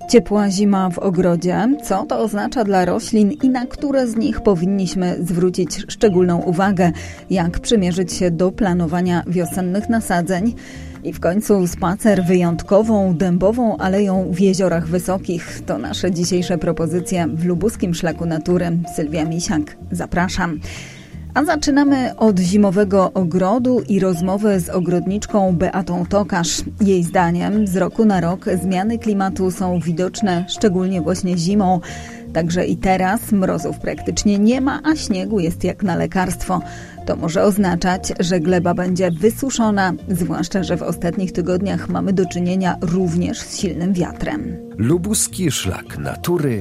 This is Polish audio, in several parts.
Ciepła zima w ogrodzie. Co to oznacza dla roślin i na które z nich powinniśmy zwrócić szczególną uwagę? Jak przymierzyć się do planowania wiosennych nasadzeń? I w końcu spacer wyjątkową, dębową aleją w Jeziorach Wysokich. To nasze dzisiejsze propozycje w Lubuskim Szlaku Natury. Sylwia Misiak, zapraszam. A zaczynamy od zimowego ogrodu i rozmowy z ogrodniczką Beatą Tokarz. Jej zdaniem z roku na rok zmiany klimatu są widoczne, szczególnie właśnie zimą. Także i teraz mrozów praktycznie nie ma, a śniegu jest jak na lekarstwo. To może oznaczać, że gleba będzie wysuszona, zwłaszcza że w ostatnich tygodniach mamy do czynienia również z silnym wiatrem. Lubuski Szlak Natury,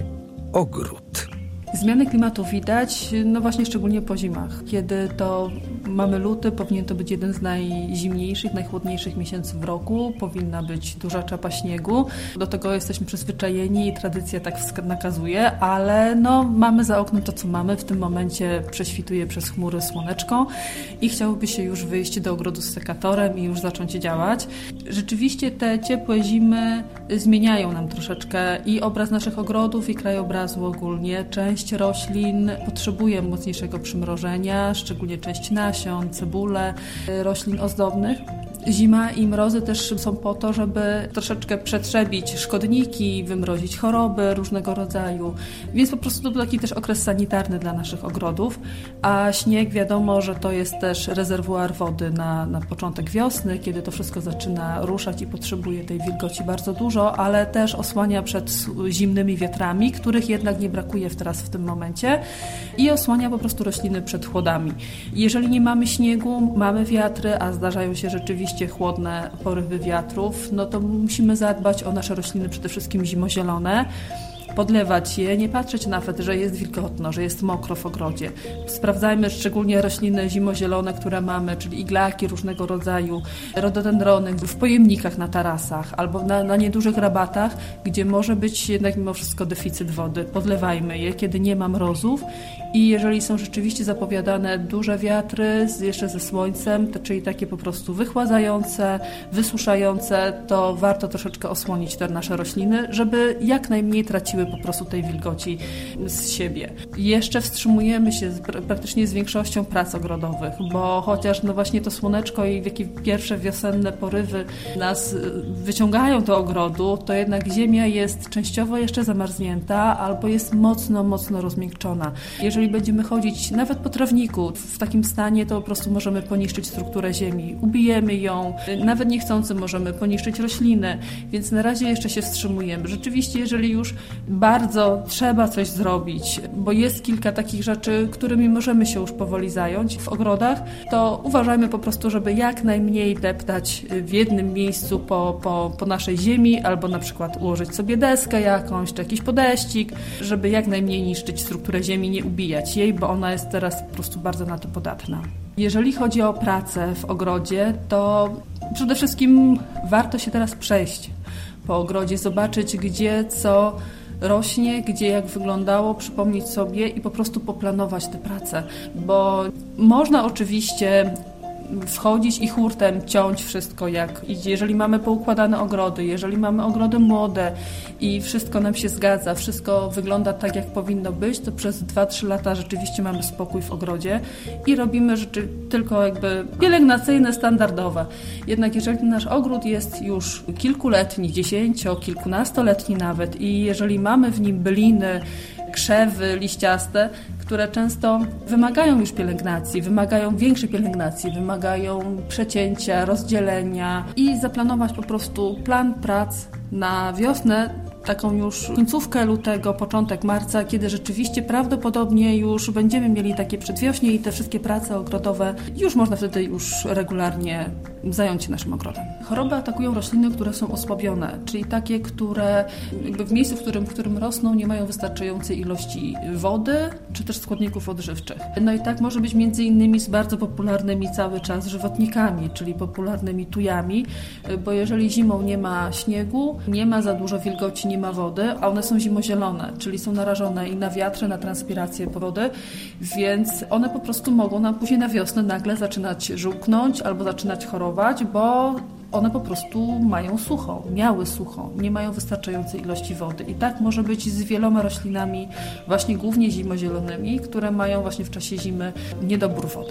ogród. Zmiany klimatu widać, właśnie szczególnie po zimach. Kiedy to mamy luty, powinien to być jeden z najzimniejszych, najchłodniejszych miesięcy w roku. Powinna być duża czapa śniegu. Do tego jesteśmy przyzwyczajeni i tradycja tak nakazuje, ale mamy za oknem to, co mamy. W tym momencie prześwituje przez chmury słoneczko i chciałoby się już wyjść do ogrodu z sekatorem i już zacząć działać. Rzeczywiście te ciepłe zimy zmieniają nam troszeczkę i obraz naszych ogrodów, i krajobrazu ogólnie. Część roślin potrzebuje mocniejszego przymrożenia, szczególnie część nasion, cebule, roślin ozdobnych. Zima i mrozy też są po to, żeby troszeczkę przetrzebić szkodniki, wymrozić choroby różnego rodzaju. Więc po prostu to taki też okres sanitarny dla naszych ogrodów. A śnieg wiadomo, że to jest też rezerwuar wody na początek wiosny, kiedy to wszystko zaczyna ruszać i potrzebuje tej wilgoci bardzo dużo, ale też osłania przed zimnymi wiatrami, których jednak nie brakuje teraz w tym momencie i osłania po prostu rośliny przed chłodami. Jeżeli nie mamy śniegu, mamy wiatry, a zdarzają się rzeczywiście chłodne porywy wiatrów, to musimy zadbać o nasze rośliny przede wszystkim zimozielone, podlewać je, nie patrzeć nawet, że jest wilgotno, że jest mokro w ogrodzie. Sprawdzajmy szczególnie rośliny zimozielone, które mamy, czyli iglaki różnego rodzaju, rododendrony w pojemnikach na tarasach albo na niedużych rabatach, gdzie może być jednak mimo wszystko deficyt wody. Podlewajmy je, kiedy nie ma mrozów i jeżeli są rzeczywiście zapowiadane duże wiatry, jeszcze ze słońcem, czyli takie po prostu wychładzające, wysuszające, to warto troszeczkę osłonić te nasze rośliny, żeby jak najmniej traciły po prostu tej wilgoci z siebie. Jeszcze wstrzymujemy się praktycznie z większością prac ogrodowych, bo chociaż właśnie to słoneczko i jakie pierwsze wiosenne porywy nas wyciągają do ogrodu, to jednak ziemia jest częściowo jeszcze zamarznięta albo jest mocno, mocno rozmiękczona. Jeżeli będziemy chodzić nawet po trawniku w takim stanie, to po prostu możemy poniszczyć strukturę ziemi. Ubijemy ją, nawet niechcący możemy poniszczyć rośliny, więc na razie jeszcze się wstrzymujemy. Rzeczywiście, jeżeli już bardzo trzeba coś zrobić, bo jest kilka takich rzeczy, którymi możemy się już powoli zająć w ogrodach, to uważajmy po prostu, żeby jak najmniej deptać w jednym miejscu po naszej ziemi, albo na przykład ułożyć sobie deskę jakąś, czy jakiś podeścik, żeby jak najmniej niszczyć strukturę ziemi, nie ubijać jej, bo ona jest teraz po prostu bardzo na to podatna. Jeżeli chodzi o pracę w ogrodzie, to przede wszystkim warto się teraz przejść po ogrodzie, zobaczyć gdzie co rośnie, gdzie jak wyglądało, przypomnieć sobie i po prostu poplanować tę pracę, bo można oczywiście wchodzić i hurtem ciąć wszystko, jeżeli mamy poukładane ogrody, jeżeli mamy ogrody młode i wszystko nam się zgadza, wszystko wygląda tak, jak powinno być, to przez 2-3 lata rzeczywiście mamy spokój w ogrodzie i robimy rzeczy tylko pielęgnacyjne, standardowe. Jednak jeżeli nasz ogród jest już kilkuletni, 10-, kilkunastoletni nawet i jeżeli mamy w nim byliny, krzewy liściaste, które często wymagają już pielęgnacji, wymagają większej pielęgnacji, wymagają przecięcia, rozdzielenia i zaplanować po prostu plan prac na wiosnę, taką już końcówkę lutego, początek marca, kiedy rzeczywiście prawdopodobnie już będziemy mieli takie przedwiośnie i te wszystkie prace ogrodowe już można wtedy już regularnie zająć się naszym ogrodem. Choroby atakują rośliny, które są osłabione, czyli takie, które w miejscu, w którym rosną, nie mają wystarczającej ilości wody, czy też składników odżywczych. I tak może być między innymi z bardzo popularnymi cały czas żywotnikami, czyli popularnymi tujami, bo jeżeli zimą nie ma śniegu, nie ma za dużo wilgoci, nie ma wody, a one są zimozielone, czyli są narażone i na wiatry, na transpirację wody, więc one po prostu mogą nam później na wiosnę nagle zaczynać żółknąć albo zaczynać chorować, bo one po prostu mają sucho, miały sucho, nie mają wystarczającej ilości wody. I tak może być z wieloma roślinami, właśnie głównie zimozielonymi, które mają właśnie w czasie zimy niedobór wody.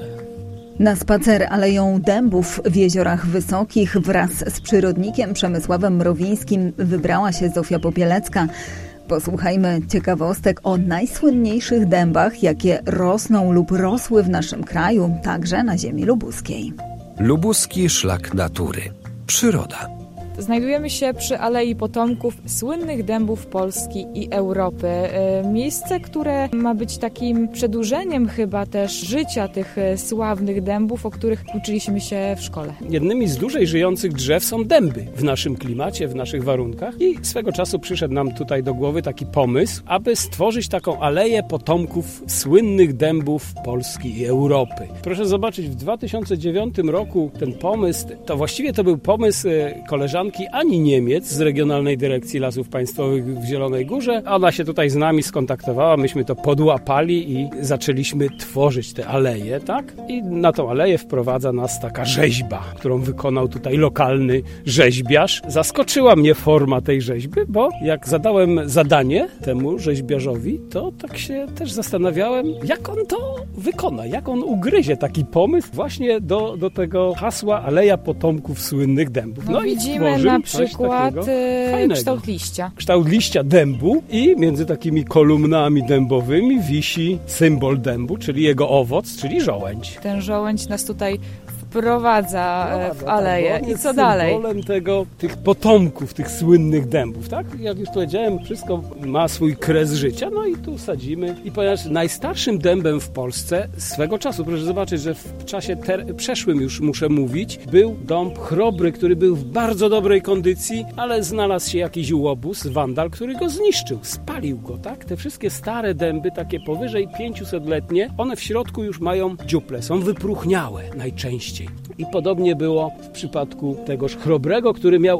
Na spacer Aleją Dębów w Jeziorach Wysokich wraz z przyrodnikiem Przemysławem Mrowińskim wybrała się Zofia Popielecka. Posłuchajmy ciekawostek o najsłynniejszych dębach, jakie rosną lub rosły w naszym kraju, także na ziemi lubuskiej. Lubuski szlak natury. Przyroda. Znajdujemy się przy Alei Potomków słynnych dębów Polski i Europy. Miejsce, które ma być takim przedłużeniem chyba też życia tych sławnych dębów, o których uczyliśmy się w szkole. Jednymi z dłużej żyjących drzew są dęby w naszym klimacie, w naszych warunkach i swego czasu przyszedł nam tutaj do głowy taki pomysł, aby stworzyć taką Aleję Potomków słynnych dębów Polski i Europy. Proszę zobaczyć, w 2009 roku ten pomysł, to był pomysł koleżanki Ani Niemiec z Regionalnej Dyrekcji Lasów Państwowych w Zielonej Górze. Ona się tutaj z nami skontaktowała, myśmy to podłapali i zaczęliśmy tworzyć te aleje, tak? I na tą aleję wprowadza nas taka rzeźba, którą wykonał tutaj lokalny rzeźbiarz. Zaskoczyła mnie forma tej rzeźby, bo jak zadałem zadanie temu rzeźbiarzowi, to tak się też zastanawiałem, jak on to wykona, jak on ugryzie taki pomysł właśnie do tego hasła Aleja Potomków słynnych dębów. No widzimy na przykład kształt liścia. Kształt liścia dębu i między takimi kolumnami dębowymi wisi symbol dębu, czyli jego owoc, czyli żołędź. Ten żołędź nas tutaj wprowadza w aleję. I co dalej? Symbolem tych potomków, tych słynnych dębów, tak? Jak już powiedziałem, wszystko ma swój kres życia, no i tu sadzimy. I ponieważ najstarszym dębem w Polsce swego czasu, proszę zobaczyć, że w czasie przeszłym już muszę mówić, był dąb chrobry, który był w bardzo dobrej kondycji, ale znalazł się jakiś łobuz, wandal, który go zniszczył, spalił go, tak? Te wszystkie stare dęby, takie powyżej 500-letnie, one w środku już mają dziuple, są wypróchniałe najczęściej. I podobnie było w przypadku tegoż chrobrego, który miał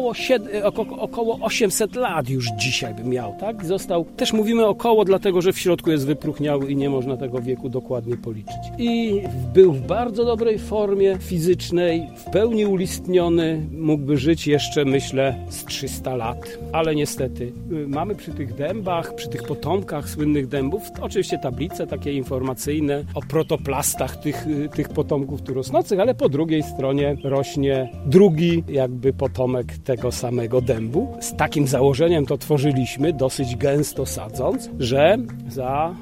około 800 lat już dzisiaj by miał, tak? Został, też mówimy około, dlatego że w środku jest wypróchniały i nie można tego wieku dokładnie policzyć. I był w bardzo dobrej formie fizycznej, w pełni ulistniony, mógłby żyć jeszcze, myślę, z 300 lat. Ale niestety mamy przy tych dębach, przy tych potomkach słynnych dębów, oczywiście tablice takie informacyjne o protoplastach tych potomków tu rosnących, ale po drugiej stronie rośnie drugi jakby potomek tego samego dębu. Z takim założeniem to tworzyliśmy, dosyć gęsto sadząc, że za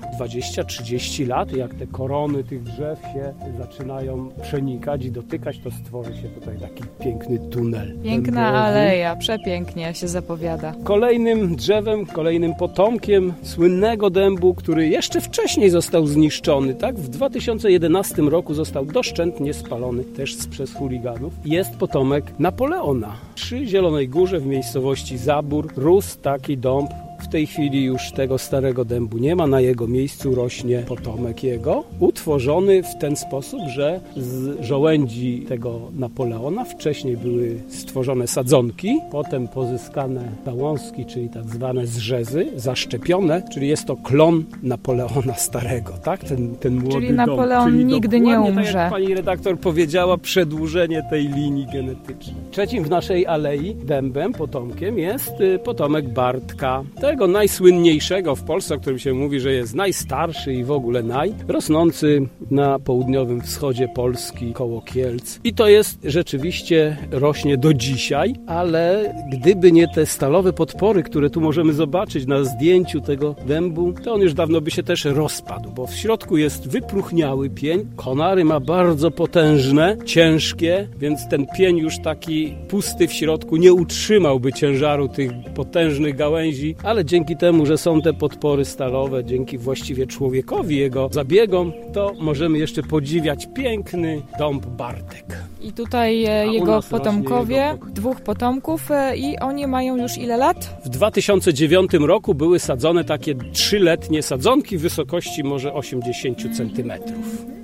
20-30 lat, jak te korony tych drzew się zaczynają przenikać i dotykać, to stworzy się tutaj taki piękny tunel. Piękna dębowy. Aleja, przepięknie się zapowiada. Kolejnym drzewem, kolejnym potomkiem słynnego dębu, który jeszcze wcześniej został zniszczony, tak? W 2011 roku został doszczętnie spalony też przez chuliganów. Jest potomek Napoleona. Przy Zielonej Górze w miejscowości Zabór rósł taki dąb. W tej chwili już tego starego dębu nie ma, na jego miejscu rośnie potomek jego, utworzony w ten sposób, że z żołędzi tego Napoleona wcześniej były stworzone sadzonki, potem pozyskane gałązki, czyli tak zwane zrzezy, zaszczepione, czyli jest to klon Napoleona starego, tak? Ten młody czyli Napoleon dąb. Czyli nigdy nie umrze. Tak jak pani redaktor powiedziała, przedłużenie tej linii genetycznej. Trzecim w naszej alei dębem, potomkiem jest potomek Bartka. Tego najsłynniejszego w Polsce, o którym się mówi, że jest najstarszy i w ogóle rosnący na południowym wschodzie Polski koło Kielc. I to jest rzeczywiście, rośnie do dzisiaj, ale gdyby nie te stalowe podpory, które tu możemy zobaczyć na zdjęciu tego dębu, to on już dawno by się też rozpadł, bo w środku jest wypróchniały pień, konary ma bardzo potężne, ciężkie, więc ten pień już taki pusty w środku nie utrzymałby ciężaru tych potężnych gałęzi, ale dzięki temu, że są te podpory stalowe, dzięki właściwie człowiekowi, jego zabiegom, to możemy jeszcze podziwiać piękny dąb Bartek. I tutaj jego potomkowie, dwóch potomków i oni mają już ile lat? W 2009 roku były sadzone takie 3-letnie sadzonki w wysokości może 80 cm.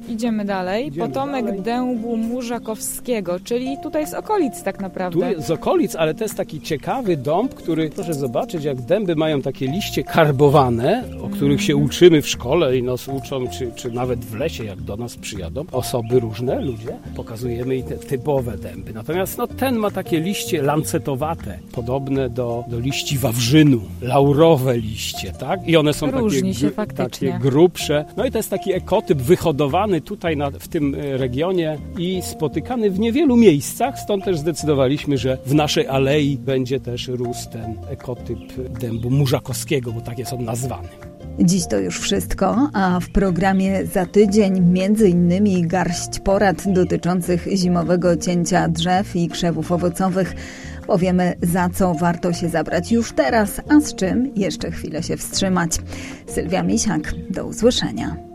Idziemy dalej. Potomek dębu murzakowskiego, czyli tutaj z okolic tak naprawdę. Tu jest z okolic, ale to jest taki ciekawy dąb, który, proszę zobaczyć, jak dęby mają takie liście karbowane, o których się uczymy w szkole i nas uczą, czy nawet w lesie, jak do nas przyjadą osoby różne, ludzie, pokazujemy i te typowe dęby. Natomiast ten ma takie liście lancetowate, podobne do liści wawrzynu, laurowe liście, tak? I one są takie grubsze. No i to jest taki ekotyp wyhodowany tutaj w tym regionie i spotykany w niewielu miejscach, stąd też zdecydowaliśmy, że w naszej alei będzie też rósł ten ekotyp dębu murzakowskiego, bo tak jest on nazwany. Dziś to już wszystko, a w programie za tydzień m.in. garść porad dotyczących zimowego cięcia drzew i krzewów owocowych. Powiemy, za co warto się zabrać już teraz, a z czym jeszcze chwilę się wstrzymać. Sylwia Misiak, do usłyszenia.